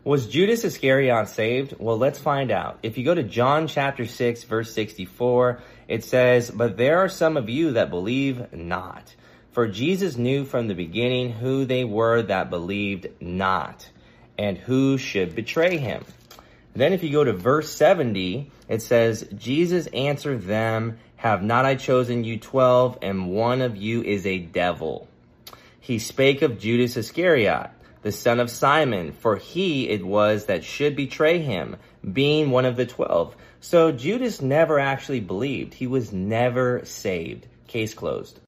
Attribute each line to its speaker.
Speaker 1: Was Judas Iscariot saved? Well, let's find out. If you go to John chapter 6, verse 64, it says, "But there are some of you that believe not. For Jesus knew from the beginning who they were that believed not, and who should betray him." Then if you go to verse 70, it says, "Jesus answered them, Have not I chosen you 12, and one of you is a devil? He spake of Judas Iscariot, the son of Simon, for he it was that should betray him, being one of the 12. So Judas never actually believed. He was never saved. Case closed.